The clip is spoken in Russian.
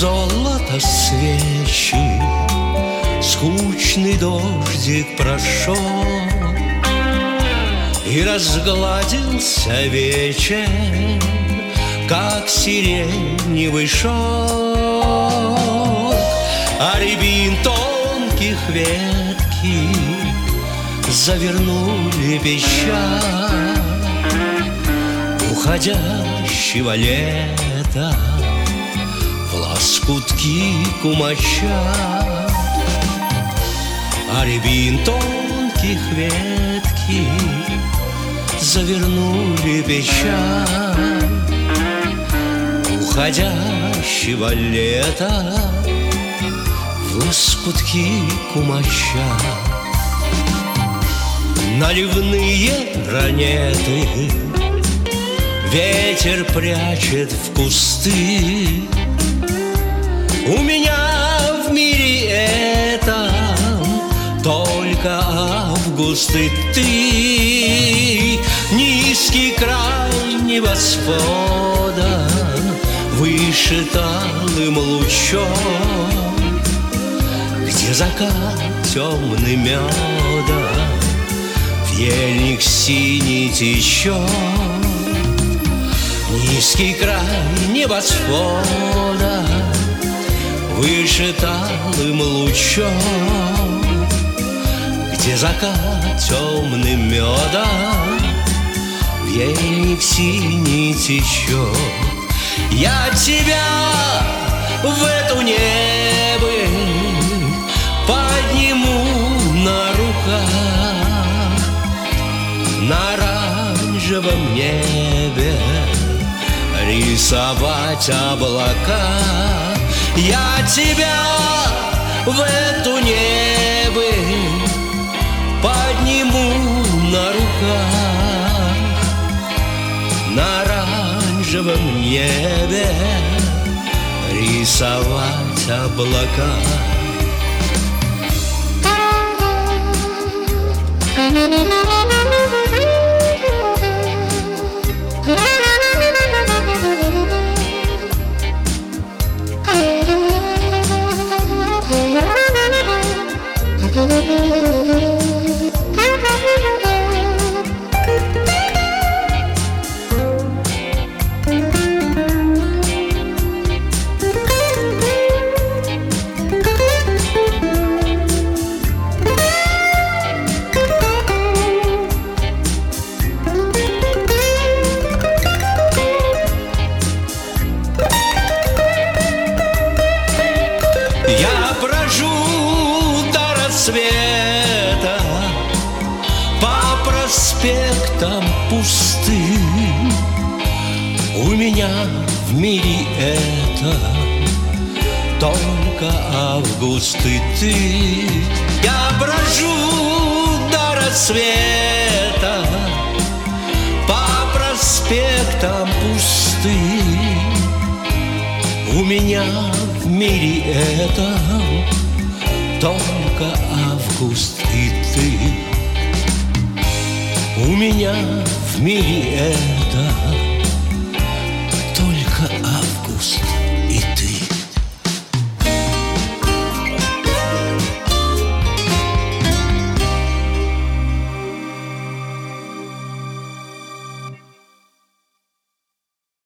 золото свечи, скучный дождик прошел, и разгладился вечер, как сиреневый шелк. А рябин тонких ветки завернули печаль уходящего лета в лоскутки кумача. А рябин тонких ветки завернули печаль уходящего лета в лоскутки кумача. Наливные ранеты ветер прячет в кусты. У меня в мире этом только август и ты. Низкий край небосвода выше талым лучом, где закат темный меда в ельник синий течет. Низкий край небосвода выше талым лучом, где закат темным медом в ельник синий течет. Я тебя в эту небо подниму на руках, на оранжевом небе рисовать облака. Я тебя в эту небо подниму на руках, на оранжевом небе рисовать облака. Я брожу до рассвета по проспектам пустым. У меня в мире это только август и ты. Я брожу до рассвета по проспектам пустым. У меня в мире это только август и ты. У меня в мире это